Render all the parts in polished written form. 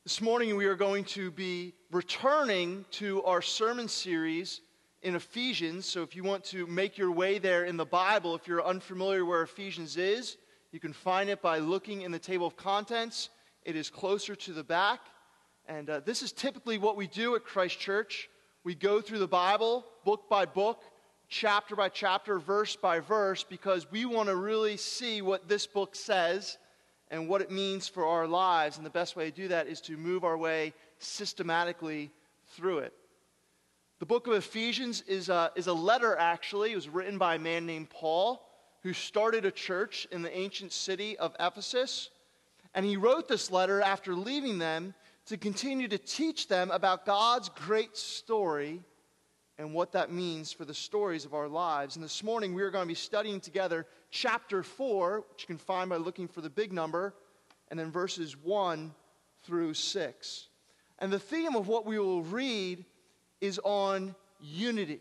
This morning we are going to be returning to our sermon series in Ephesians. So if you want to make your way there in the Bible, if you're unfamiliar where Ephesians is, you can find it by looking in the table of contents. It is closer to the back. And this is typically what we do at Christ Church. We go through the Bible book by book, chapter by chapter, verse by verse, because we want to really see what this book says and what it means for our lives. And the best way to do that is to move our way systematically through it. The book of Ephesians is a letter, actually. It was written by a man named Paul, who started a church in the ancient city of Ephesus. And he wrote this letter after leaving them to continue to teach them about God's great story and what that means for the stories of our lives. And this morning we are going to be studying together chapter 4, which you can find by looking for the big number, and then verses 1 through 6. And the theme of what we will read is on unity.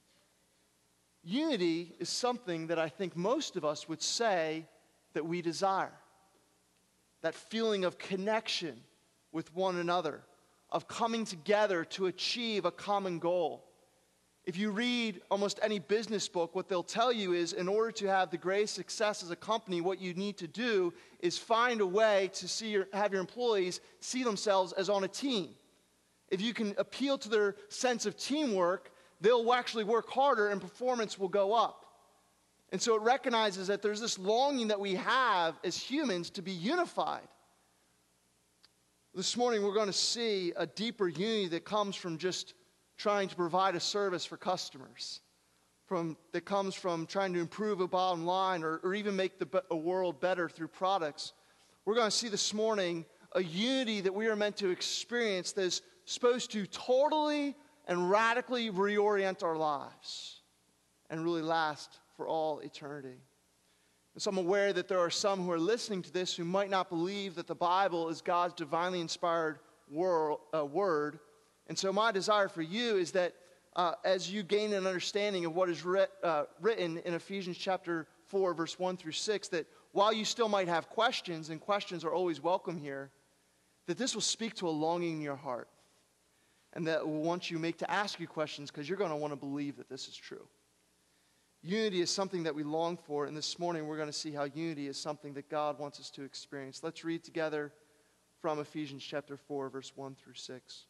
Unity is something that I think most of us would say that we desire. That feeling of connection with one another, of coming together to achieve a common goal. If you read almost any business book, what they'll tell you is in order to have the greatest success as a company, what you need to do is find a way to have your employees see themselves as on a team. If you can appeal to their sense of teamwork, they'll actually work harder and performance will go up. And so it recognizes that there's this longing that we have as humans to be unified. This morning we're going to see a deeper unity that comes from just trying to provide a service for customers, that comes from trying to improve a bottom line or even make a world better through products. We're going to see this morning a unity that we are meant to experience that is supposed to totally and radically reorient our lives and really last for all eternity. And so I'm aware that there are some who are listening to this who might not believe that the Bible is God's divinely inspired word. And so my desire for you is that as you gain an understanding of what is written in Ephesians chapter 4, verse 1 through 6, that while you still might have questions, and questions are always welcome here, that this will speak to a longing in your heart. And that will want you to ask you questions because you're going to want to believe that this is true. Unity is something that we long for, and this morning we're going to see how unity is something that God wants us to experience. Let's read together from Ephesians chapter 4, verse 1 through 6.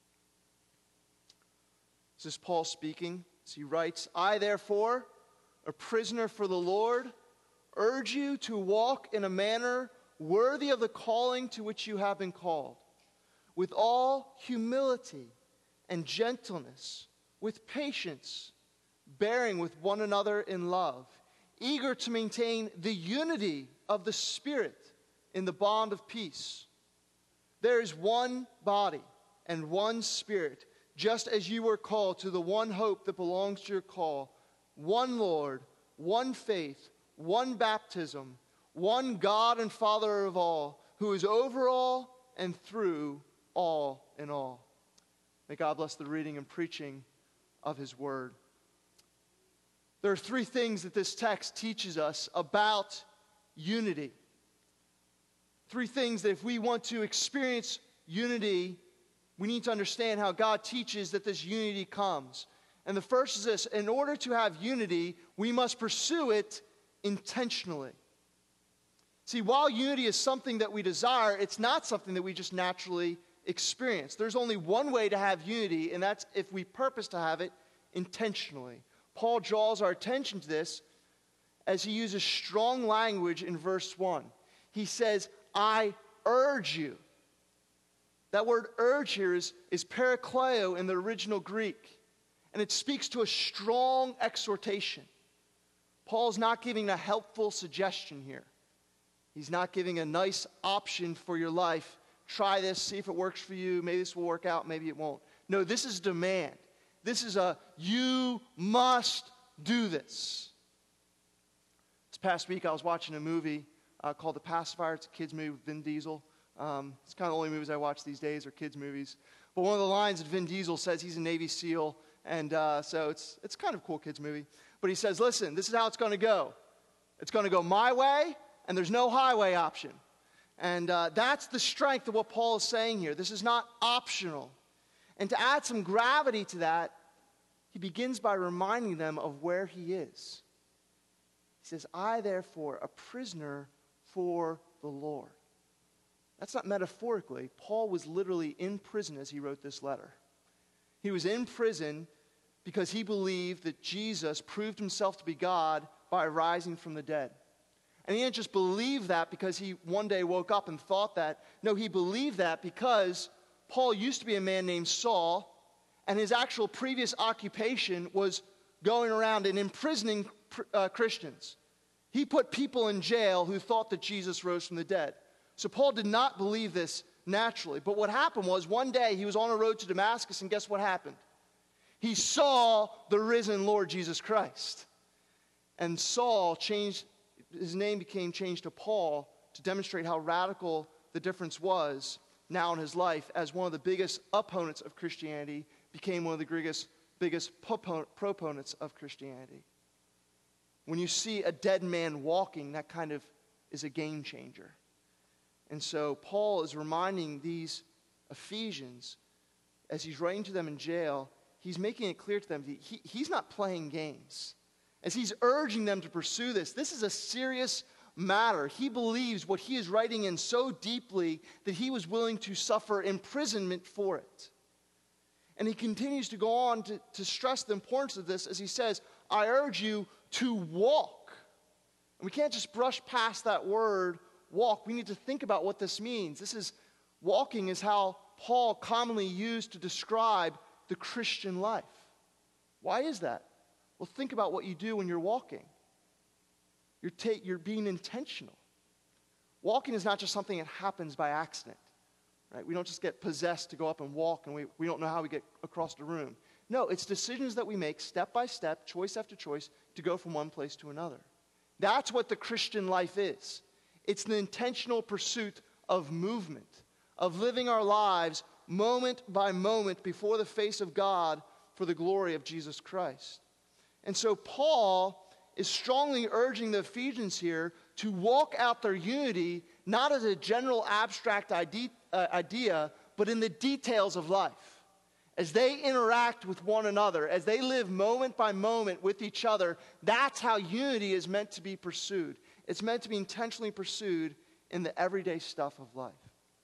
This is Paul speaking. As he writes, I therefore, a prisoner for the Lord, urge you to walk in a manner worthy of the calling to which you have been called, with all humility and gentleness, with patience, bearing with one another in love, eager to maintain the unity of the Spirit in the bond of peace. There is one body and one Spirit, just as you were called to the one hope that belongs to your call, one Lord, one faith, one baptism, one God and Father of all, who is over all and through all in all. May God bless the reading and preaching of His Word. There are three things that this text teaches us about unity. Three things that if we want to experience unity, we need to understand how God teaches that this unity comes. And the first is this: in order to have unity, we must pursue it intentionally. See, while unity is something that we desire, it's not something that we just naturally experience. There's only one way to have unity, and that's if we purpose to have it intentionally. Paul draws our attention to this as he uses strong language in verse 1. He says, I urge you. That word urge here is parakleo in the original Greek. And it speaks to a strong exhortation. Paul's not giving a helpful suggestion here. He's not giving a nice option for your life. Try this, see if it works for you. Maybe this will work out, maybe it won't. No, this is demand. This is you must do this. This past week I was watching a movie called The Pacifier. It's a kids movie with Vin Diesel. It's kind of the only movies I watch these days are kids movies. But one of the lines that Vin Diesel says, he's a Navy SEAL, and so it's kind of a cool kids movie. But he says, listen, this is how it's going to go. It's going to go my way, and there's no highway option. And that's the strength of what Paul is saying here. This is not optional. And to add some gravity to that, he begins by reminding them of where he is. He says, I, therefore, a prisoner for the Lord. That's not metaphorically. Paul was literally in prison as he wrote this letter. He was in prison because he believed that Jesus proved himself to be God by rising from the dead. And he didn't just believe that because he one day woke up and thought that. No, he believed that because Paul used to be a man named Saul, and his actual previous occupation was going around and imprisoning Christians. He put people in jail who thought that Jesus rose from the dead. So Paul did not believe this naturally. But what happened was one day he was on a road to Damascus, and guess what happened? He saw the risen Lord Jesus Christ. And Saul changed, his name became changed to Paul to demonstrate how radical the difference was now in his life, as one of the biggest opponents of Christianity became one of the biggest proponents of Christianity. When you see a dead man walking, that kind of is a game changer. And so Paul is reminding these Ephesians, as he's writing to them in jail, he's making it clear to them that he's not playing games. As he's urging them to pursue this is a serious matter. He believes what he is writing in so deeply that he was willing to suffer imprisonment for it. And he continues to go on to stress the importance of this as he says, I urge you to walk. And we can't just brush past that word, walk. We need to think about what this means. Walking is how Paul commonly used to describe the Christian life. Why is that? Well, think about what you do when you're walking. You're being intentional. Walking is not just something that happens by accident. Right? We don't just get possessed to go up and walk, and we don't know how we get across the room. No, it's decisions that we make step by step, choice after choice, to go from one place to another. That's what the Christian life is. It's the intentional pursuit of movement, of living our lives moment by moment before the face of God for the glory of Jesus Christ. And so Paul is strongly urging the Ephesians here to walk out their unity, not as a general abstract idea, but in the details of life. As they interact with one another, as they live moment by moment with each other, that's how unity is meant to be pursued. It's meant to be intentionally pursued in the everyday stuff of life.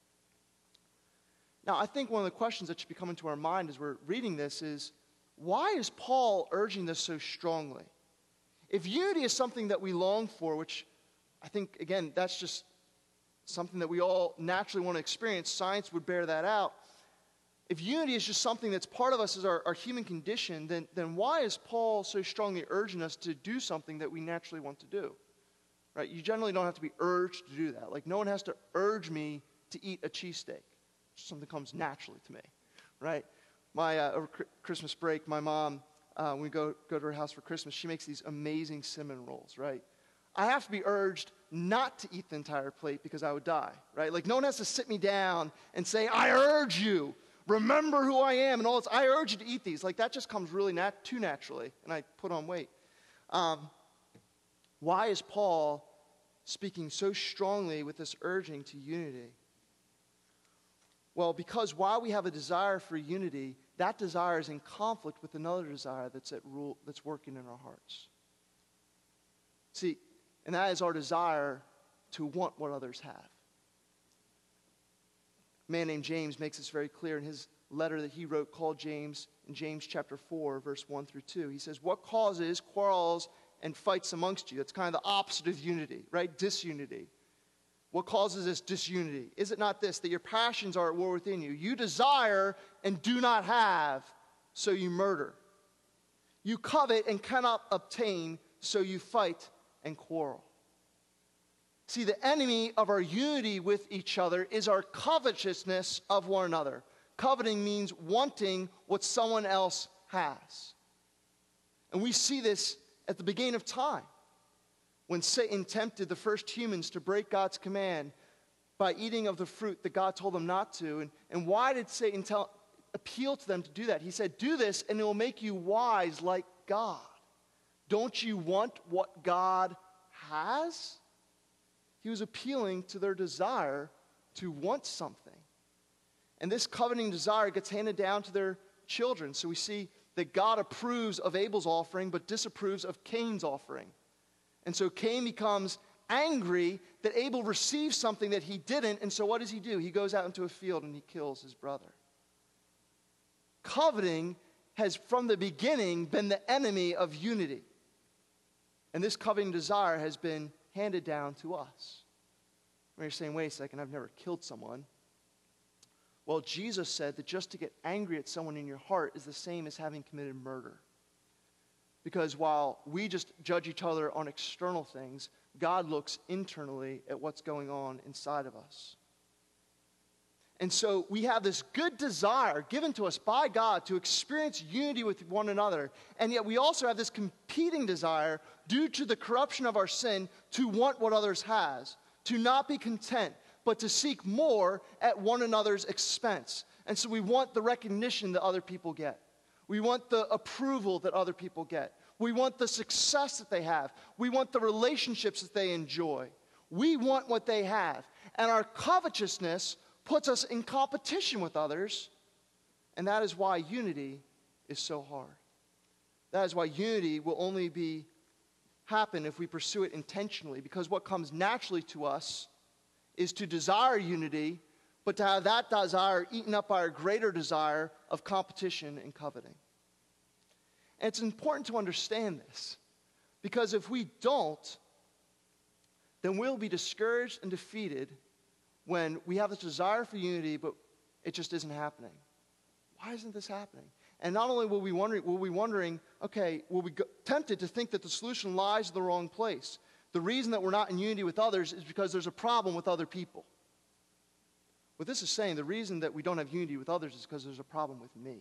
Now, I think one of the questions that should be coming to our mind as we're reading this is, why is Paul urging this so strongly? If unity is something that we long for, which I think, again, that's just something that we all naturally want to experience, science would bear that out. If unity is just something that's part of us as our human condition, then why is Paul so strongly urging us to do something that we naturally want to do? Right? You generally don't have to be urged to do that. Like, no one has to urge me to eat a cheesesteak. Something comes naturally to me, right? Over Christmas break, my mom, when we go to her house for Christmas, she makes these amazing cinnamon rolls, right? I have to be urged not to eat the entire plate because I would die, right? Like, no one has to sit me down and say, I urge you, remember who I am, and all this. I urge you to eat these. Like, that just comes really too naturally, and I put on weight. Why is Paul speaking so strongly with this urging to unity? Well, because while we have a desire for unity, that desire is in conflict with another desire that's working in our hearts. See, and that is our desire to want what others have. A man named James makes this very clear in his letter that he wrote called James, in James chapter 4, verse 1 through 2. He says, what causes quarrels and fights amongst you? That's kind of the opposite of unity, right? Disunity. What causes this disunity? Is it not this, that your passions are at war within you? You desire and do not have, so you murder. You covet and cannot obtain, so you fight and quarrel. See, the enemy of our unity with each other is our covetousness of one another. Coveting means wanting what someone else has. And we see this at the beginning of time, when Satan tempted the first humans to break God's command by eating of the fruit that God told them not to. And why did Satan appeal to them to do that? He said, do this and it will make you wise like God. Don't you want what God has? He was appealing to their desire to want something. And this coveting desire gets handed down to their children. So we see that God approves of Abel's offering but disapproves of Cain's offering. And so Cain becomes angry that Abel receives something that he didn't, and so what does he do? He goes out into a field and he kills his brother. Coveting has from the beginning been the enemy of unity. And this coveting desire has been handed down to us. And you're saying, wait a second, I've never killed someone. Well, Jesus said that just to get angry at someone in your heart is the same as having committed murder. Because while we just judge each other on external things, God looks internally at what's going on inside of us. And so we have this good desire given to us by God to experience unity with one another. And yet we also have this competing desire due to the corruption of our sin to want what others has, to not be content, but to seek more at one another's expense. And so we want the recognition that other people get. We want the approval that other people get. We want the success that they have. We want the relationships that they enjoy. We want what they have. And our covetousness puts us in competition with others. And that is why unity is so hard. That is why unity will only happen if we pursue it intentionally. Because what comes naturally to us is to desire unity, but to have that desire eaten up by a greater desire of competition and coveting. And it's important to understand this, because if we don't, then we'll be discouraged and defeated when we have this desire for unity, but it just isn't happening. Why isn't this happening? And not only will we wondering, okay, will we tempted to think that the solution lies in the wrong place. The reason that we're not in unity with others is because there's a problem with other people. What this is saying, the reason that we don't have unity with others is because there's a problem with me.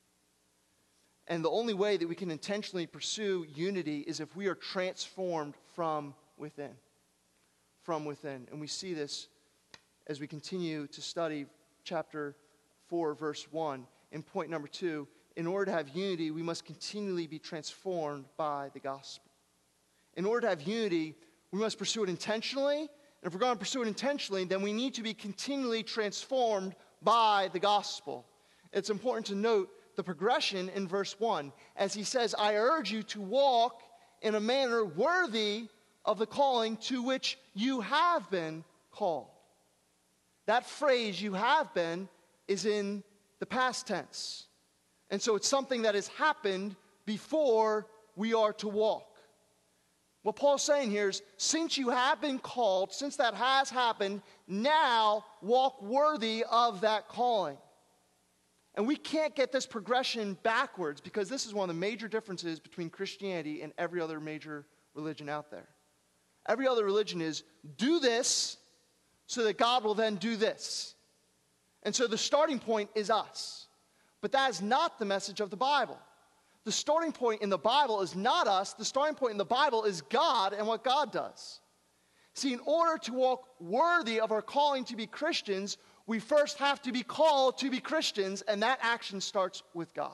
And the only way that we can intentionally pursue unity is if we are transformed from within. From within. And we see this as we continue to study chapter 4, verse 1. In point number 2, in order to have unity, we must continually be transformed by the gospel. In order to have unity, we must pursue it intentionally. And if we're going to pursue it intentionally, then we need to be continually transformed by the gospel. It's important to note the progression in verse 1. As he says, I urge you to walk in a manner worthy of the calling to which you have been called. That phrase, you have been, is in the past tense. And so it's something that has happened before we are to walk. What Paul's saying here is, since you have been called, since that has happened, now walk worthy of that calling. And we can't get this progression backwards, because this is one of the major differences between Christianity and every other major religion out there. Every other religion is, do this so that God will then do this. And so the starting point is us. But that is not the message of the Bible. The starting point in the Bible is not us. The starting point in the Bible is God and what God does. See, in order to walk worthy of our calling to be Christians, we first have to be called to be Christians, and that action starts with God.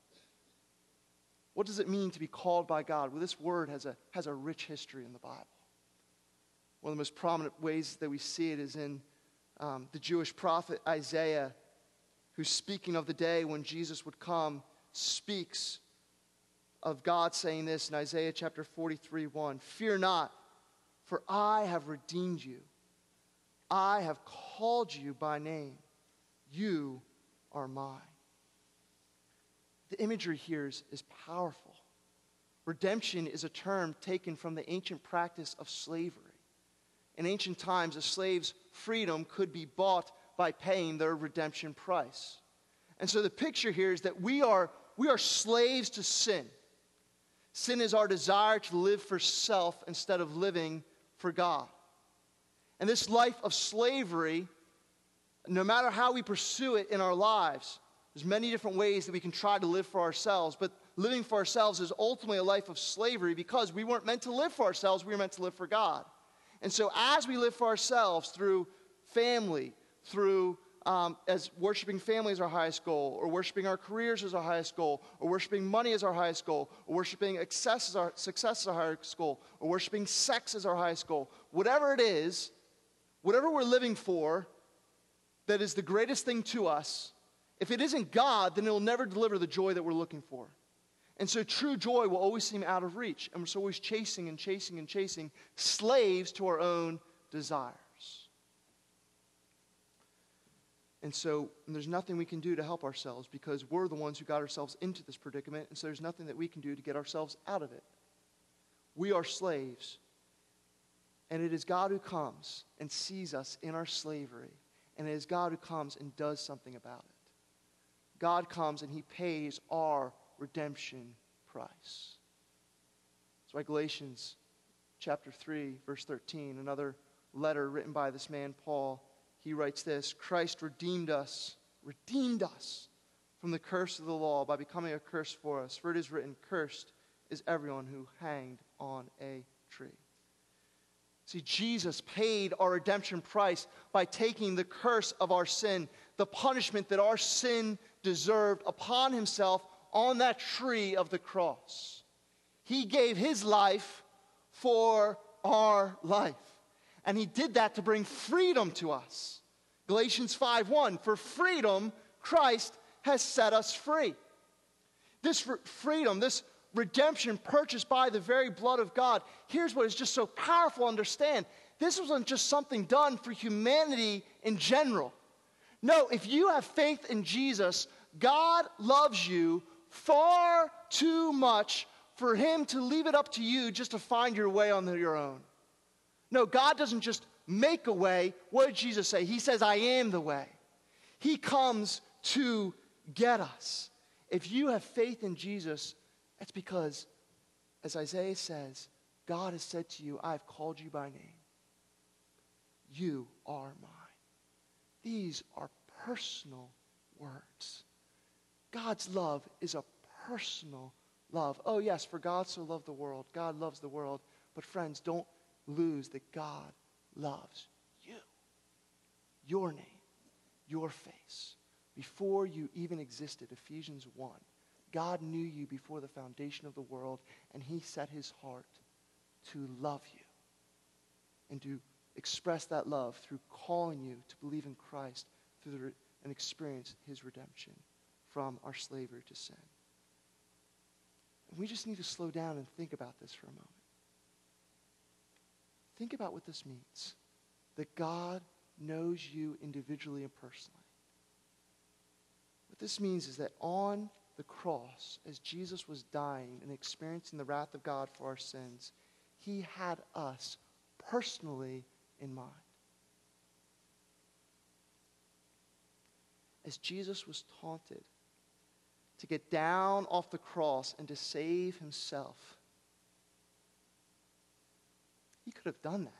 What does it mean to be called by God? Well, this word has a rich history in the Bible. One of the most prominent ways that we see it is in the Jewish prophet Isaiah, who's speaking of the day when Jesus would come, speaks of God saying this in Isaiah chapter 43:1. Fear not, for I have redeemed you. I have called you by name. You are mine. The imagery here is powerful. Redemption is a term taken from the ancient practice of slavery. In ancient times, a slave's freedom could be bought by paying their redemption price. And so the picture here is that we are slaves to sin. Sin is our desire to live for self instead of living for God. And this life of slavery, no matter how we pursue it in our lives, there's many different ways that we can try to live for ourselves, but living for ourselves is ultimately a life of slavery because we weren't meant to live for ourselves, we were meant to live for God. And so as we live for ourselves through family, through as worshiping family is our highest goal, or worshiping our careers is our highest goal, or worshiping money is our highest goal, or worshiping success is our highest goal, or worshiping sex is our highest goal. Whatever it is, whatever we're living for, that is the greatest thing to us, if it isn't God, then it will never deliver the joy that we're looking for. And so true joy will always seem out of reach. And we're so always chasing and chasing and chasing, slaves to our own desires. And so there's nothing we can do to help ourselves because we're the ones who got ourselves into this predicament. And so there's nothing that we can do to get ourselves out of it. We are slaves. And it is God who comes and sees us in our slavery. And it is God who comes and does something about it. God comes and he pays our redemption price. That's why Galatians chapter 3, verse 13, another letter written by this man Paul, he writes this: Christ redeemed us from the curse of the law by becoming a curse for us. For it is written, cursed is everyone who hanged on a tree. See, Jesus paid our redemption price by taking the curse of our sin, the punishment that our sin deserved, upon himself on that tree of the cross. He gave his life for our life. And he did that to bring freedom to us. Galatians 5:1, for freedom, Christ has set us free. This freedom, this redemption purchased by the very blood of God. Here's what is just so powerful to understand. This wasn't just something done for humanity in general. No, if you have faith in Jesus, God loves you far too much for him to leave it up to you just to find your way on your own. No, God doesn't just make a way. What did Jesus say? He says, I am the way. He comes to get us. If you have faith in Jesus, that's because, as Isaiah says, God has said to you, I have called you by name. You are mine. These are personal words. God's love is a personal love. Oh yes, for God so loved the world. God loves the world. But friends, don't lose that God loves you. Your name, your face. Before you even existed, Ephesians 1. God knew you before the foundation of the world, and he set his heart to love you and to express that love through calling you to believe in Christ and experience his redemption from our slavery to sin. And we just need to slow down and think about this for a moment. Think about what this means, that God knows you individually and personally. What this means is that on the cross, as Jesus was dying and experiencing the wrath of God for our sins, he had us personally in mind. As Jesus was taunted to get down off the cross and to save himself, he could have done that.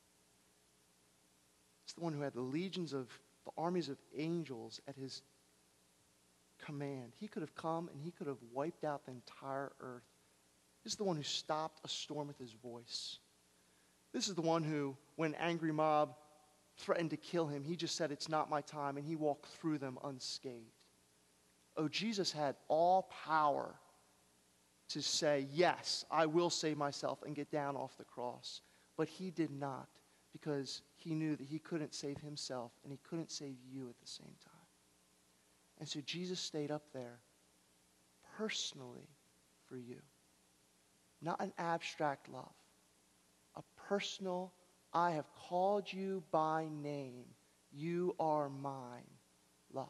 He's the one who had the legions of the armies of angels at his command. He could have come and he could have wiped out the entire earth. This is the one who stopped a storm with his voice. This is the one who, when an angry mob threatened to kill him, he just said, it's not my time, and he walked through them unscathed. Oh, Jesus had all power to say, yes, I will save myself and get down off the cross. But he did not, because he knew that he couldn't save himself and he couldn't save you at the same time. And so Jesus stayed up there personally for you. Not an abstract love. A personal, I have called you by name. You are mine love.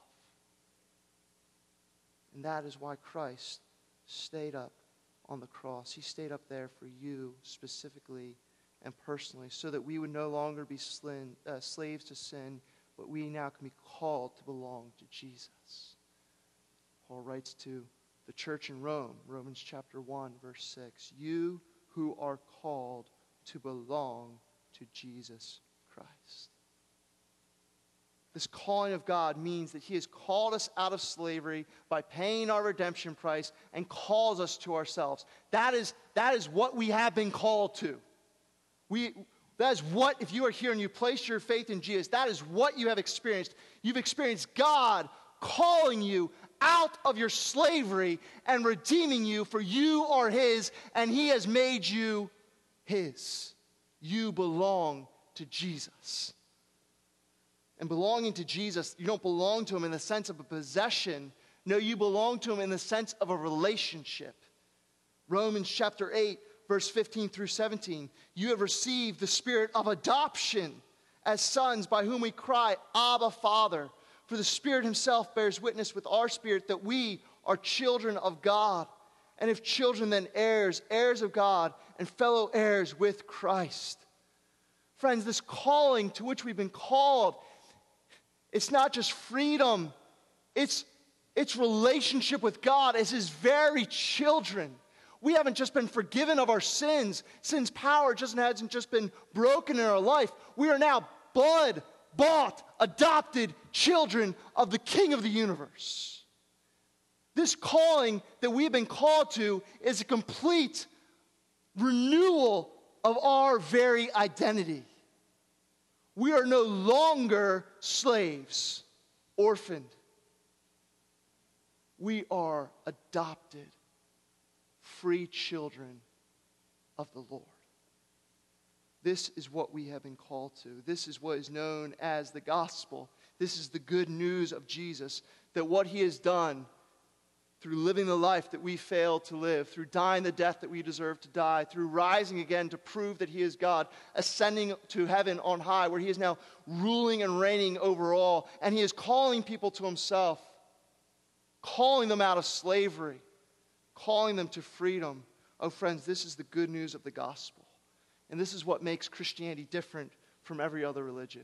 And that is why Christ stayed up on the cross. He stayed up there for you specifically and personally, so that we would no longer be slaves to sin, but we now can be called to belong to Jesus. Paul writes to the church in Rome, Romans chapter 1, verse 6, you who are called to belong to Jesus Christ. This calling of God means that he has called us out of slavery by paying our redemption price and calls us to ourselves. That is what we have been called to. That is what, if you are here and you place your faith in Jesus, that is what you have experienced. You've experienced God calling you out of your slavery and redeeming you, for you are his, and he has made you his. You belong to Jesus. And belonging to Jesus, you don't belong to him in the sense of a possession. No, you belong to him in the sense of a relationship. Romans chapter 8, verse 15 through 17. You have received the spirit of adoption as sons, by whom we cry, Abba, Father. For the Spirit himself bears witness with our spirit that we are children of God. And if children, then heirs, heirs of God, and fellow heirs with Christ. Friends, this calling to which we've been called, it's not just freedom, it's relationship with God as his very children. We haven't just been forgiven of our sins. Sin's power hasn't just been broken in our life. We are now blood-bought, adopted children of the King of the universe. This calling that we've been called to is a complete renewal of our very identity. We are no longer slaves, orphaned. We are adopted, free children of the Lord. This is what we have been called to. This is what is known as the gospel. This is the good news of Jesus, that what he has done through living the life that we failed to live, through dying the death that we deserve to die, through rising again to prove that he is God, ascending to heaven on high, where he is now ruling and reigning over all, and he is calling people to himself, calling them out of slavery, calling them to freedom. Oh, friends, this is the good news of the gospel. And this is what makes Christianity different from every other religion.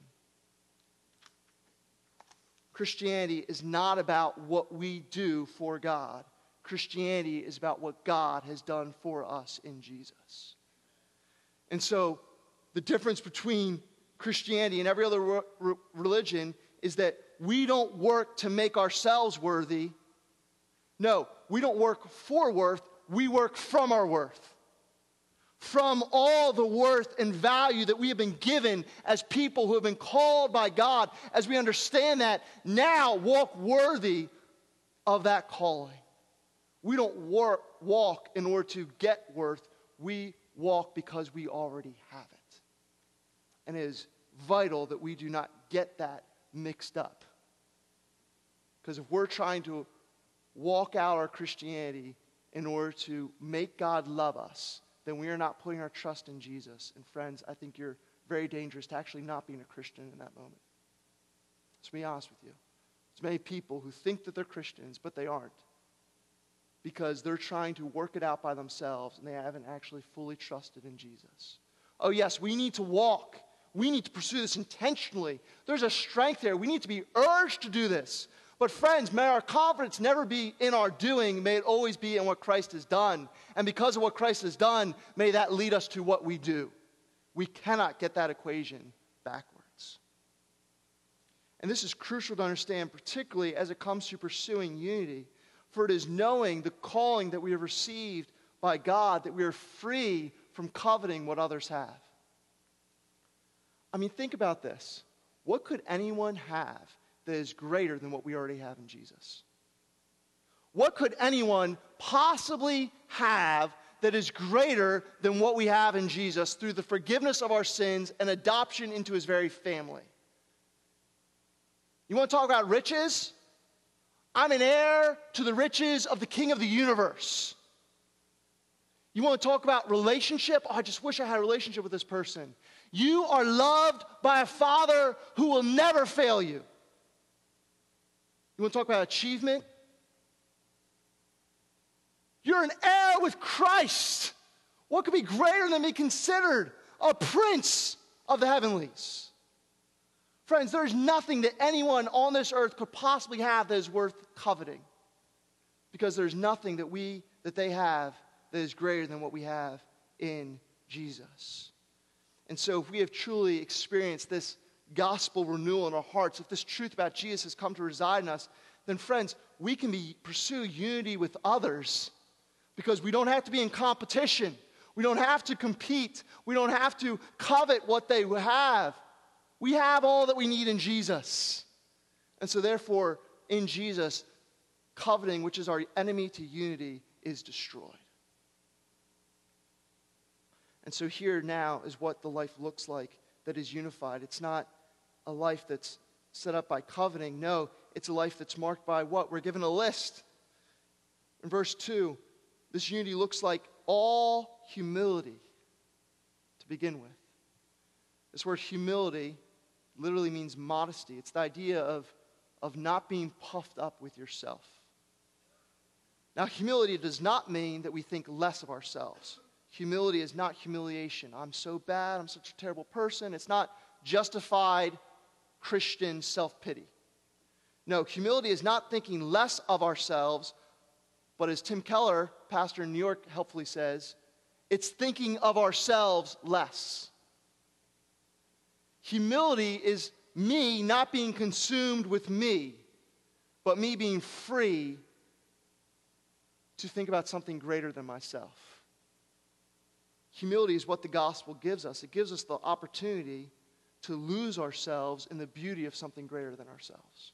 Christianity is not about what we do for God. Christianity is about what God has done for us in Jesus. And so the difference between Christianity and every other religion is that we don't work to make ourselves worthy. No, we don't work for worth. We work from our worth. From all the worth and value that we have been given as people who have been called by God, as we understand that, now walk worthy of that calling. We don't walk in order to get worth. We walk because we already have it. And it is vital that we do not get that mixed up. Because if we're trying to walk out our Christianity in order to make God love us, then we are not putting our trust in Jesus. And friends, I think you're very dangerous to actually not being a Christian in that moment. Let's be honest with you. There's many people who think that they're Christians, but they aren't. Because they're trying to work it out by themselves, and they haven't actually fully trusted in Jesus. Oh yes, we need to walk. We need to pursue this intentionally. There's a strength there. We need to be urged to do this. But friends, may our confidence never be in our doing. May it always be in what Christ has done. And because of what Christ has done, may that lead us to what we do. We cannot get that equation backwards. And this is crucial to understand, particularly as it comes to pursuing unity. For it is knowing the calling that we have received by God that we are free from coveting what others have. I mean, think about this. What could anyone have that is greater than what we already have in Jesus? What could anyone possibly have that is greater than what we have in Jesus through the forgiveness of our sins and adoption into his very family? You want to talk about riches? I'm an heir to the riches of the King of the universe. You want to talk about relationship? Oh, I just wish I had a relationship with this person. You are loved by a Father who will never fail you. You want to talk about achievement? You're an heir with Christ. What could be greater than be considered a prince of the heavenlies? Friends, there is nothing that anyone on this earth could possibly have that is worth coveting. Because there's nothing that they have that is greater than what we have in Jesus. And so if we have truly experienced this gospel renewal in our hearts, if this truth about Jesus has come to reside in us, then friends, we can pursue unity with others because we don't have to be in competition. We don't have to compete. We don't have to covet what they have. We have all that we need in Jesus. And so therefore, in Jesus, coveting, which is our enemy to unity, is destroyed. And so here now is what the life looks like that is unified. It's not a life that's set up by coveting. No, it's a life that's marked by what? We're given a list. In verse 2, this unity looks like all humility to begin with. This word humility literally means modesty. It's the idea of not being puffed up with yourself. Now, humility does not mean that we think less of ourselves. Humility is not humiliation. I'm so bad. I'm such a terrible person. It's not justified Christian self-pity. No, humility is not thinking less of ourselves, but as Tim Keller, pastor in New York, helpfully says, it's thinking of ourselves less. Humility is me not being consumed with me, but me being free to think about something greater than myself. Humility is what the gospel gives us. It gives us the opportunity to lose ourselves in the beauty of something greater than ourselves.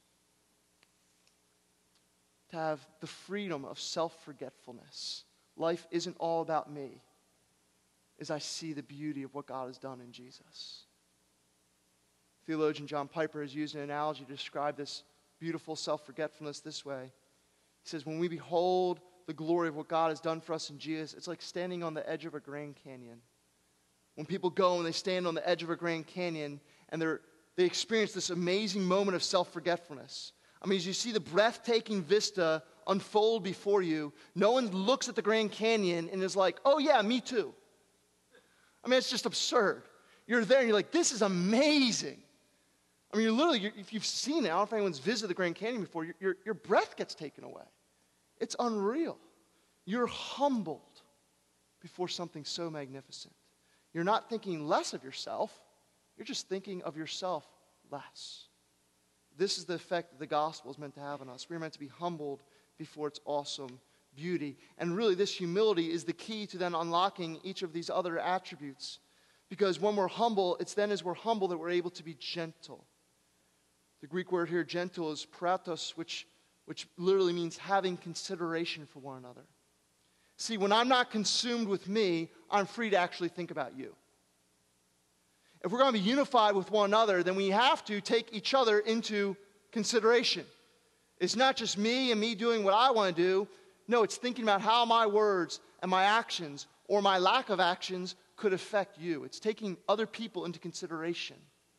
To have the freedom of self-forgetfulness. Life isn't all about me, as I see the beauty of what God has done in Jesus. Theologian John Piper has used an analogy to describe this beautiful self-forgetfulness this way. He says, when we behold the glory of what God has done for us in Jesus, it's like standing on the edge of a Grand Canyon. When people go and they stand on the edge of a Grand Canyon and they experience this amazing moment of self-forgetfulness. I mean, as you see the breathtaking vista unfold before you, no one looks at the Grand Canyon and is like, oh yeah, me too. I mean, it's just absurd. You're there and you're like, this is amazing. I mean, if you've seen it, I don't know if anyone's visited the Grand Canyon before, your breath gets taken away. It's unreal. You're humbled before something so magnificent. You're not thinking less of yourself. You're just thinking of yourself less. This is the effect that the gospel is meant to have on us. We're meant to be humbled before its awesome beauty. And really, this humility is the key to then unlocking each of these other attributes. Because when we're humble, it's then as we're humble that we're able to be gentle. The Greek word here, gentle, is pratos, which literally means having consideration for one another. See, when I'm not consumed with me, I'm free to actually think about you. If we're going to be unified with one another, then we have to take each other into consideration. It's not just me and me doing what I want to do. No, it's thinking about how my words and my actions or my lack of actions could affect you. It's taking other people into consideration.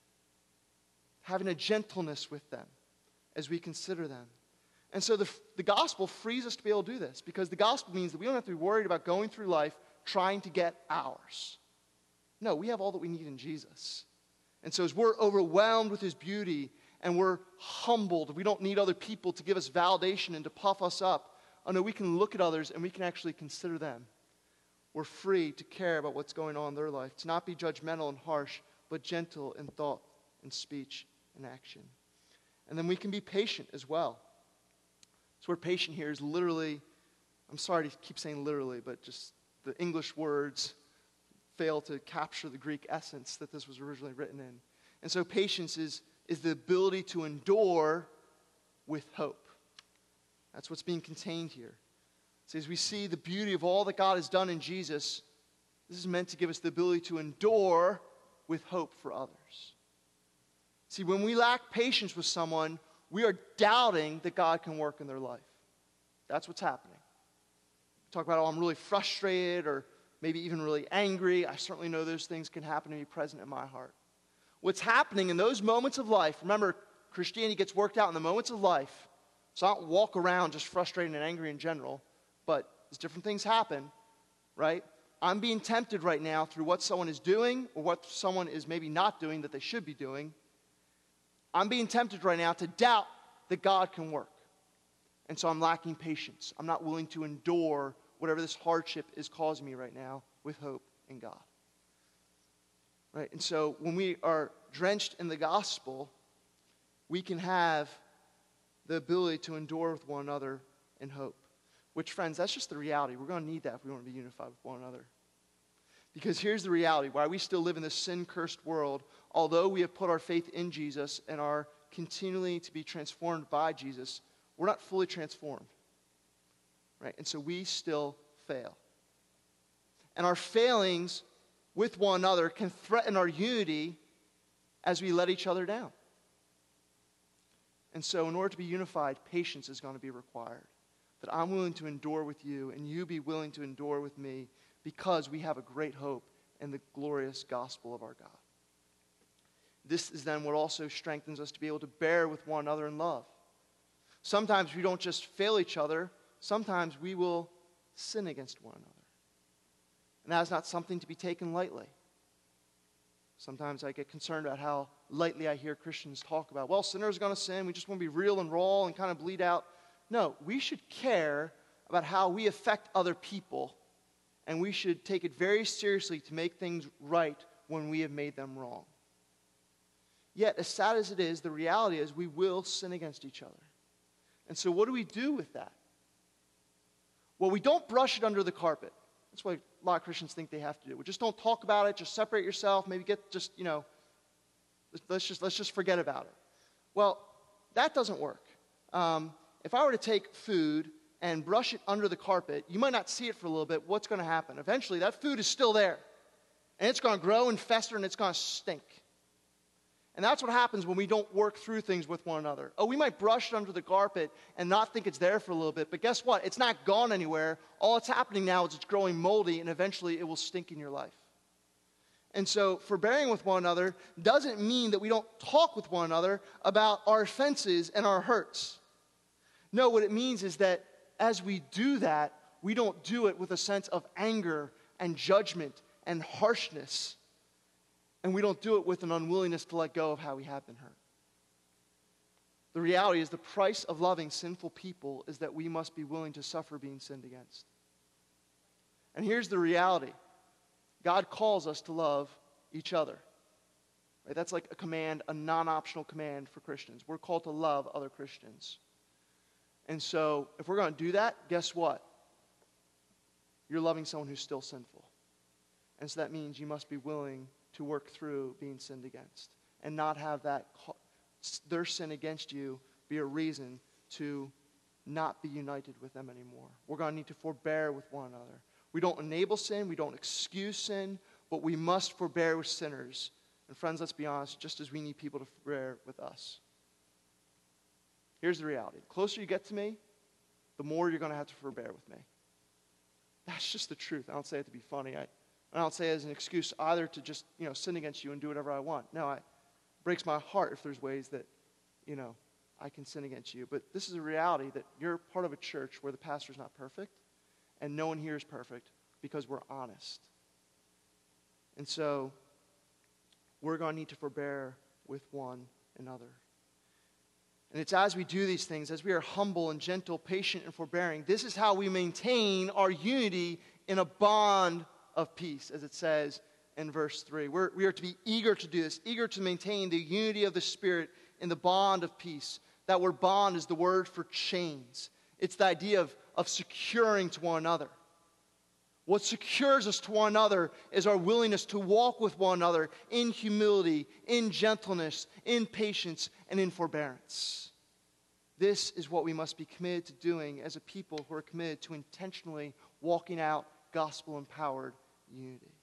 Having a gentleness with them as we consider them. And so the gospel frees us to be able to do this, because the gospel means that we don't have to be worried about going through life trying to get ours. No, we have all that we need in Jesus. And so as we're overwhelmed with his beauty and we're humbled, we don't need other people to give us validation and to puff us up. Oh no, we can look at others and we can actually consider them. We're free to care about what's going on in their life, to not be judgmental and harsh, but gentle in thought and speech and action. And then we can be patient as well. This word patient here is literally, I'm sorry to keep saying literally, but just the English words fail to capture the Greek essence that this was originally written in. And so patience is the ability to endure with hope. That's what's being contained here. So as we see the beauty of all that God has done in Jesus, this is meant to give us the ability to endure with hope for others. See, when we lack patience with someone, we are doubting that God can work in their life. That's what's happening. Talk about, oh, I'm really frustrated or maybe even really angry. I certainly know those things can happen to me present in my heart. What's happening in those moments of life, remember, Christianity gets worked out in the moments of life. So I don't walk around just frustrated and angry in general, but as different things happen, right? I'm being tempted right now through what someone is doing or what someone is maybe not doing that they should be doing. I'm being tempted right now to doubt that God can work. And so I'm lacking patience. I'm not willing to endure whatever this hardship is causing me right now with hope in God. Right? And so when we are drenched in the gospel, we can have the ability to endure with one another in hope. Which, friends, that's just the reality. We're going to need that if we want to be unified with one another. Because here's the reality. Why we still live in this sin-cursed world, although we have put our faith in Jesus and are continually to be transformed by Jesus, we're not fully transformed. Right? And so we still fail. And our failings with one another can threaten our unity as we let each other down. And so in order to be unified, patience is going to be required. That I'm willing to endure with you and you be willing to endure with me because we have a great hope in the glorious gospel of our God. This is then what also strengthens us to be able to bear with one another in love. Sometimes we don't just fail each other. Sometimes we will sin against one another. And that is not something to be taken lightly. Sometimes I get concerned about how lightly I hear Christians talk about, well, sinners are going to sin. We just want to be real and raw and kind of bleed out. No, we should care about how we affect other people, and we should take it very seriously to make things right when we have made them wrong. Yet, as sad as it is, the reality is we will sin against each other. And so what do we do with that? Well, we don't brush it under the carpet. That's what a lot of Christians think they have to do. We just don't talk about it, just separate yourself, maybe let's just forget about it. Well, that doesn't work. If I were to take food and brush it under the carpet, you might not see it for a little bit. What's going to happen? Eventually, that food is still there. And it's going to grow and fester and it's going to stink. And that's what happens when we don't work through things with one another. Oh, we might brush it under the carpet and not think it's there for a little bit, but guess what? It's not gone anywhere. All that's happening now is it's growing moldy, and eventually it will stink in your life. And so forbearing with one another doesn't mean that we don't talk with one another about our offenses and our hurts. No, what it means is that as we do that, we don't do it with a sense of anger and judgment and harshness. And we don't do it with an unwillingness to let go of how we have been hurt. The reality is the price of loving sinful people is that we must be willing to suffer being sinned against. And here's the reality. God calls us to love each other. Right? That's like a command, a non-optional command for Christians. We're called to love other Christians. And so if we're going to do that, guess what? You're loving someone who's still sinful. And so that means you must be willing to work through being sinned against and not have their sin against you be a reason to not be united with them anymore. We're going to need to forbear with one another. We don't enable sin, we don't excuse sin, but we must forbear with sinners. And friends, let's be honest, just as we need people to forbear with us. Here's the reality. The closer you get to me, the more you're going to have to forbear with me. That's just the truth. I don't say it to be funny. I don't say it as an excuse either to just, sin against you and do whatever I want. No, it breaks my heart if there's ways that, I can sin against you. But this is a reality that you're part of a church where the pastor's not perfect and no one here is perfect because we're honest. And so we're going to need to forbear with one another. And it's as we do these things, as we are humble and gentle, patient and forbearing, this is how we maintain our unity in a bond of peace, as it says in verse 3. We are to be eager to do this, eager to maintain the unity of the Spirit in the bond of peace. That word bond is the word for chains. It's the idea of securing to one another. What secures us to one another is our willingness to walk with one another in humility, in gentleness, in patience, and in forbearance. This is what we must be committed to doing as a people who are committed to intentionally walking out gospel-empowered unity.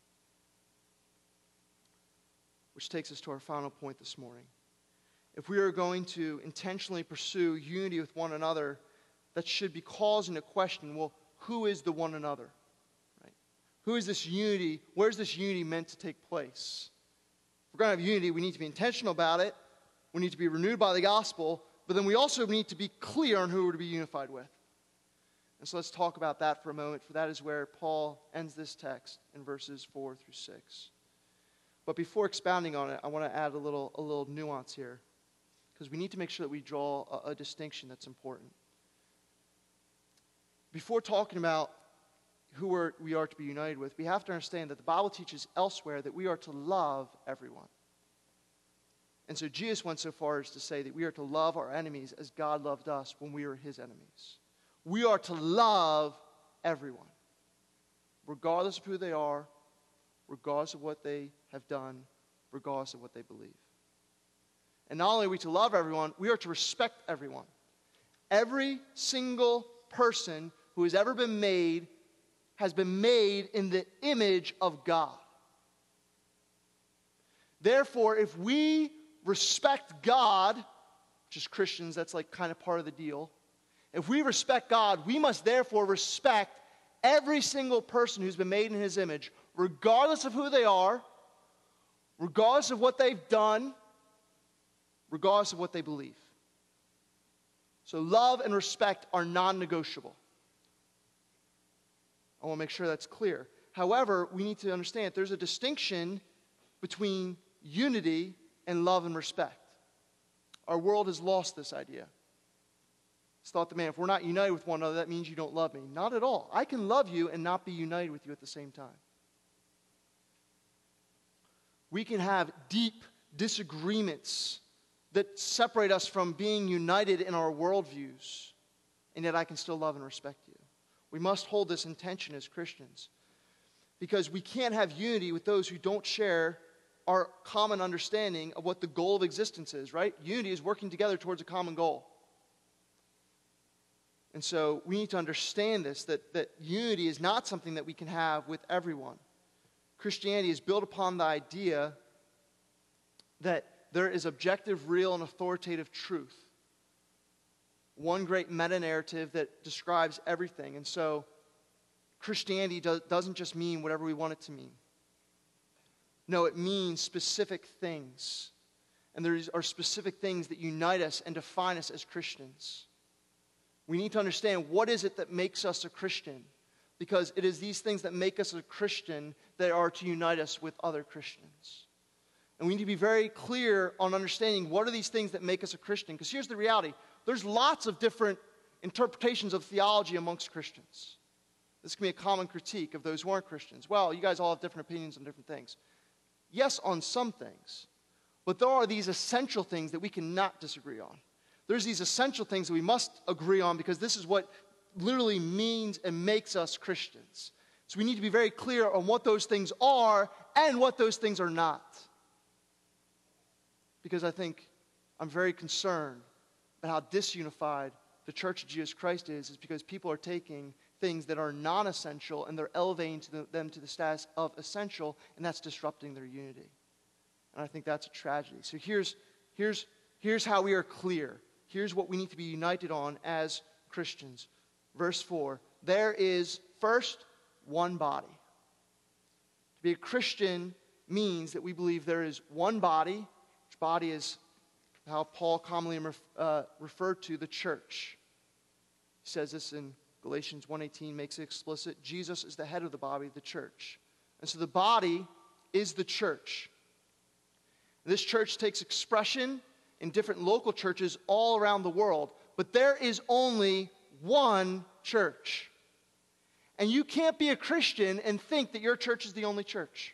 Which takes us to our final point this morning. If we are going to intentionally pursue unity with one another, that should be calls into question, well, who is the one another? Right? Who is this unity? Where's this unity meant to take place? If we're going to have unity, we need to be intentional about it. We need to be renewed by the gospel, but then we also need to be clear on who we're to be unified with. And so let's talk about that for a moment, for that is where Paul ends this text in verses 4 through 6. But before expounding on it, I want to add a little nuance here, because we need to make sure that we draw a distinction that's important. Before talking about who we are to be united with, we have to understand that the Bible teaches elsewhere that we are to love everyone. And so Jesus went so far as to say that we are to love our enemies as God loved us when we were his enemies. We are to love everyone, regardless of who they are, regardless of what they have done, regardless of what they believe. And not only are we to love everyone, we are to respect everyone. Every single person who has ever been made has been made in the image of God. Therefore, if we respect God just Christians, that's like kind of part of the deal. If we respect God, we must therefore respect every single person who's been made in his image, regardless of who they are, regardless of what they've done, regardless of what they believe. So love and respect are non-negotiable. I want to make sure that's clear. However, we need to understand that there's a distinction between unity and love and respect. Our world has lost this idea. It's thought that, man, if we're not united with one another, that means you don't love me. Not at all. I can love you and not be united with you at the same time. We can have deep disagreements that separate us from being united in our worldviews, and yet I can still love and respect you. We must hold this in tension as Christians, because we can't have unity with those who don't share our common understanding of what the goal of existence is, right? Unity is working together towards a common goal. And so we need to understand this, that unity is not something that we can have with everyone. Christianity is built upon the idea that there is objective, real, and authoritative truth. One great meta-narrative that describes everything. And so Christianity doesn't just mean whatever we want it to mean. No, it means specific things. And there are specific things that unite us and define us as Christians. We need to understand, what is it that makes us a Christian? Because it is these things that make us a Christian that are to unite us with other Christians. And we need to be very clear on understanding what are these things that make us a Christian. Because here's the reality. There's lots of different interpretations of theology amongst Christians. This can be a common critique of those who aren't Christians. Well, you guys all have different opinions on different things. Yes, on some things. But there are these essential things that we cannot disagree on. There's these essential things that we must agree on, because this is what literally means and makes us Christians. So we need to be very clear on what those things are and what those things are not. Because I think I'm very concerned about how disunified the Church of Jesus Christ is because people are taking things that are non-essential and they're elevating them to the status of essential, and that's disrupting their unity. And I think that's a tragedy. So here's how we are clear. Here's what we need to be united on as Christians. Verse 4, there is first one body. To be a Christian means that we believe there is one body, which body is how Paul commonly referred to the church. He says this in Galatians 1:18, makes it explicit. Jesus is the head of the body, the church. And so the body is the church. This church takes expression in different local churches all around the world, but there is only one church. And you can't be a Christian and think that your church is the only church.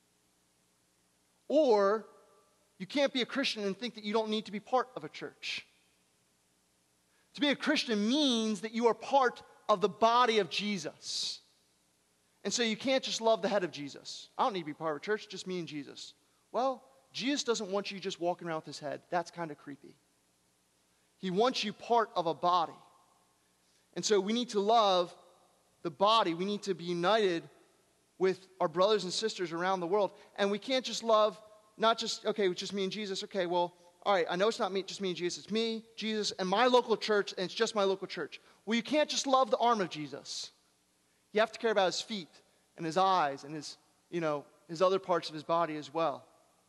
Or you can't be a Christian and think that you don't need to be part of a church. To be a Christian means that you are part of the body of Jesus. And so you can't just love the head of Jesus. I don't need to be part of a church, just me and Jesus. Well, Jesus doesn't want you just walking around with his head. That's kind of creepy. He wants you part of a body. And so we need to love the body. We need to be united with our brothers and sisters around the world. And we can't just love, not just, okay, it's just me and Jesus. Okay, well, all right, I know it's not just me and Jesus. It's me, Jesus, and my local church, and it's just my local church. Well, you can't just love the arm of Jesus. You have to care about his feet and his eyes and his other parts of his body as well.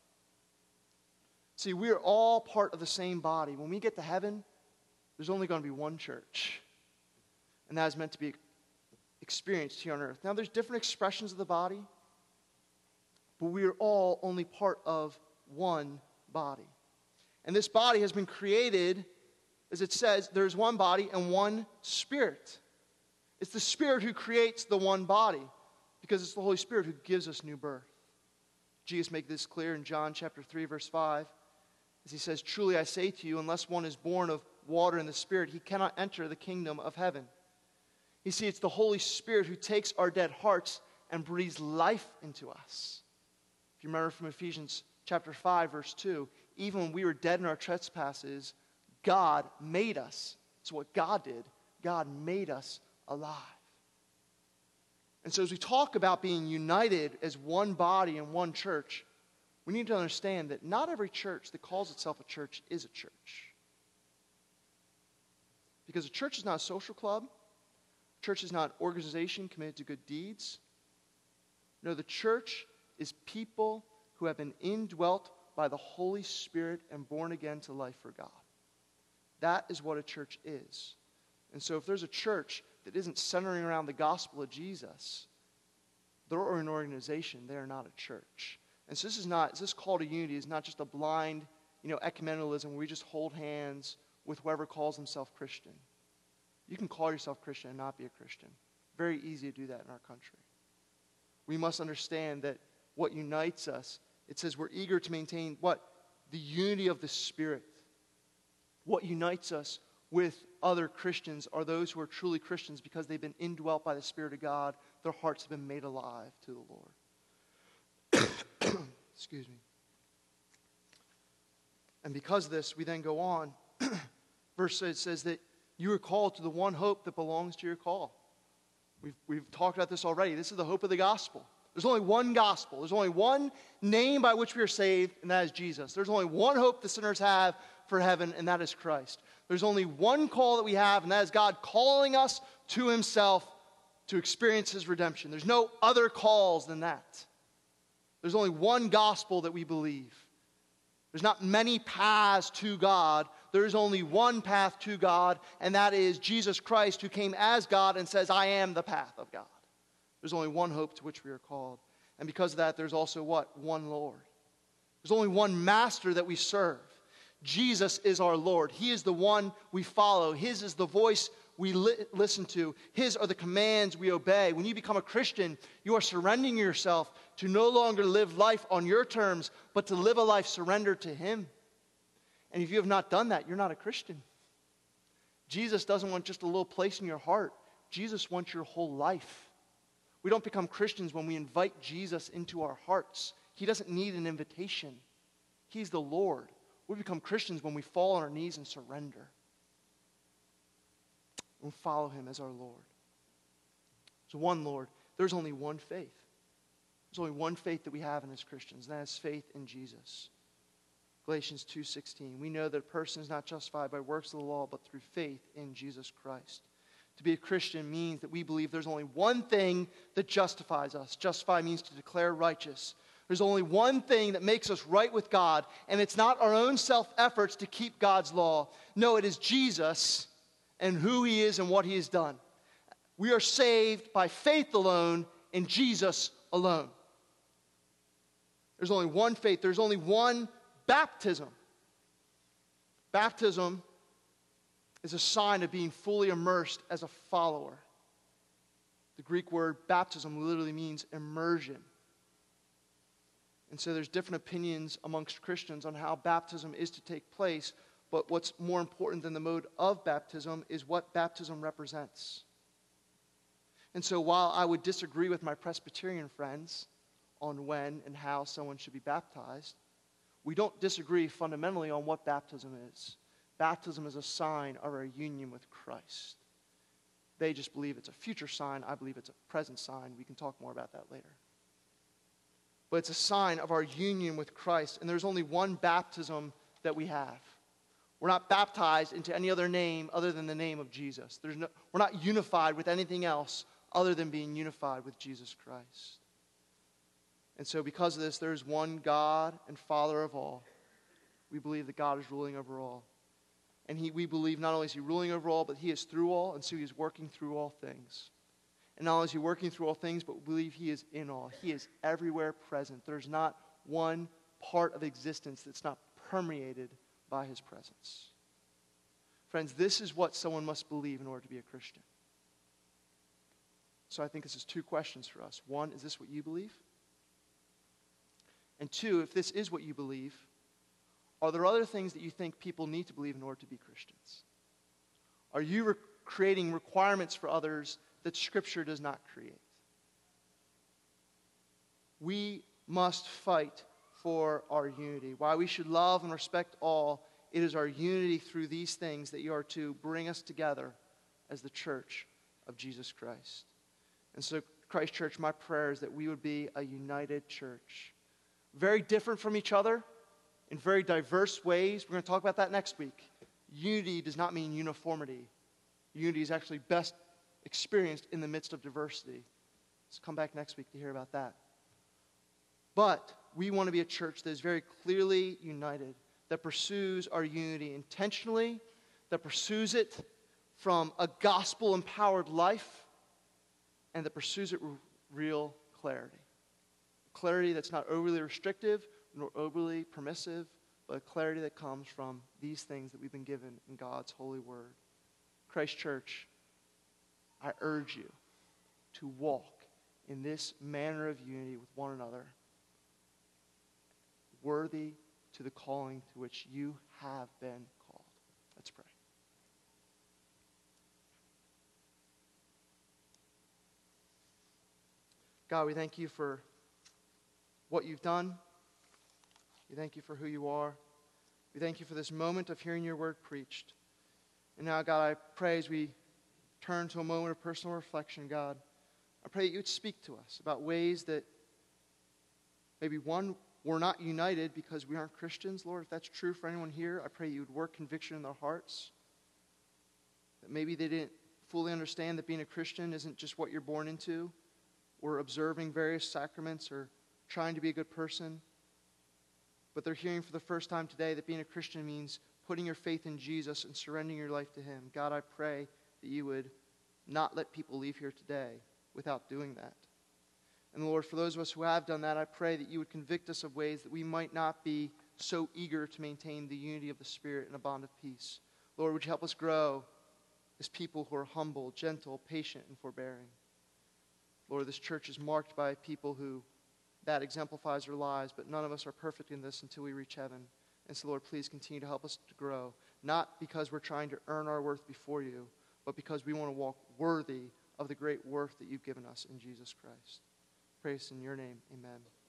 See, we are all part of the same body. When we get to heaven, there's only going to be one church. And that is meant to be experienced here on earth. Now, there's different expressions of the body, but we are all only part of one body. And this body has been created, as it says, there's one body and one Spirit. It's the Spirit who creates the one body, because it's the Holy Spirit who gives us new birth. Jesus makes this clear in John chapter 3, verse 5. As he says, truly I say to you, unless one is born of water and the Spirit, he cannot enter the kingdom of heaven. You see, it's the Holy Spirit who takes our dead hearts and breathes life into us. If you remember from Ephesians chapter 5, verse 2, even when we were dead in our trespasses, God made us. It's what God did. God made us alive. And so as we talk about being united as one body and one church, we need to understand that not every church that calls itself a church is a church. Because a church is not a social club. Church is not an organization committed to good deeds. No, the church is people who have been indwelt by the Holy Spirit and born again to life for God. That is what a church is. And so if there's a church that isn't centering around the gospel of Jesus, they're an organization. They are not a church. And so this call to unity is not just a blind, ecumenicalism where we just hold hands with whoever calls himself Christian. You can call yourself Christian and not be a Christian. Very easy to do that in our country. We must understand that what unites us, it says we're eager to maintain what? The unity of the Spirit. What unites us with other Christians are those who are truly Christians because they've been indwelt by the Spirit of God. Their hearts have been made alive to the Lord. Excuse me. And because of this, we then go on. Verse 8 says that you are called to the one hope that belongs to your call. We've talked about this already. This is the hope of the gospel. There's only one gospel. There's only one name by which we are saved, and that is Jesus. There's only one hope the sinners have for heaven, and that is Christ. There's only one call that we have, and that is God calling us to himself to experience his redemption. There's no other calls than that. There's only one gospel that we believe. There's not many paths to God. There is only one path to God, and that is Jesus Christ, who came as God and says, I am the path of God. There's only one hope to which we are called. And because of that, there's also what? One Lord. There's only one master that we serve. Jesus is our Lord. He is the one we follow. His is the voice we listen to. His are the commands we obey. When you become a Christian, you are surrendering yourself to no longer live life on your terms, but to live a life surrendered to him. And if you have not done that, you're not a Christian. Jesus doesn't want just a little place in your heart. Jesus wants your whole life. We don't become Christians when we invite Jesus into our hearts. He doesn't need an invitation. He's the Lord. We become Christians when we fall on our knees and surrender. And follow him as our Lord. There's one Lord. There's only one faith. There's only one faith that we have in as Christians, and that is faith in Jesus. Galatians 2:16. We know that a person is not justified by works of the law, but through faith in Jesus Christ. To be a Christian means that we believe there's only one thing that justifies us. Justify means to declare righteous. There's only one thing that makes us right with God, and it's not our own self-efforts to keep God's law. No, it is Jesus and who he is and what he has done. We are saved by faith alone in Jesus alone. There's only one faith. There's only one baptism. Baptism is a sign of being fully immersed as a follower. The Greek word baptism literally means immersion. And so there's different opinions amongst Christians on how baptism is to take place, but what's more important than the mode of baptism is what baptism represents. And so while I would disagree with my Presbyterian friends on when and how someone should be baptized, we don't disagree fundamentally on what baptism is. Baptism is a sign of our union with Christ. They just believe it's a future sign. I believe it's a present sign. We can talk more about that later. But it's a sign of our union with Christ. And there's only one baptism that we have. We're not baptized into any other name other than the name of Jesus. We're not unified with anything else other than being unified with Jesus Christ. And so because of this, there is one God and Father of all. We believe that God is ruling over all. And we believe not only is he ruling over all, but he is through all, and so he is working through all things. And not only is he working through all things, but we believe he is in all. He is everywhere present. There's not one part of existence that's not permeated by his presence. Friends, this is what someone must believe in order to be a Christian. So I think this is two questions for us. One, is this what you believe? And two, if this is what you believe, are there other things that you think people need to believe in order to be Christians? Are you creating requirements for others that Scripture does not create? We must fight for our unity. While we should love and respect all, it is our unity through these things that you are to bring us together as the church of Jesus Christ. And so, Christ Church, my prayer is that we would be a united church. Very different from each other in very diverse ways. We're going to talk about that next week. Unity does not mean uniformity. unity is actually best experienced in the midst of diversity. Let's come back next week to hear about that. But we want to be a church that is very clearly united, that pursues our unity intentionally, that pursues it from a gospel-empowered life, and that pursues it with real clarity. Clarity that's not overly restrictive nor overly permissive, but a clarity that comes from these things that we've been given in God's holy word. Christ Church, I urge you to walk in this manner of unity with one another, worthy to the calling to which you have been called. Let's pray. God, we thank you for what you've done. We thank you for who you are. We thank you for this moment of hearing your word preached. And now, God, I pray as we turn to a moment of personal reflection, God, I pray that you would speak to us about ways that maybe, one, we're not united because we aren't Christians. Lord, if that's true for anyone here, I pray you would work conviction in their hearts. That maybe they didn't fully understand that being a Christian isn't just what you're born into, or observing various sacraments, or trying to be a good person. But they're hearing for the first time today that being a Christian means putting your faith in Jesus and surrendering your life to him. God, I pray that you would not let people leave here today without doing that. And Lord, for those of us who have done that, I pray that you would convict us of ways that we might not be so eager to maintain the unity of the Spirit and a bond of peace. Lord, would you help us grow as people who are humble, gentle, patient, and forbearing. Lord, this church is marked by people who that exemplifies their lives, but none of us are perfect in this until we reach heaven. And so, Lord, please continue to help us to grow, not because we're trying to earn our worth before you, but because we want to walk worthy of the great worth that you've given us in Jesus Christ. Praise in your name. Amen.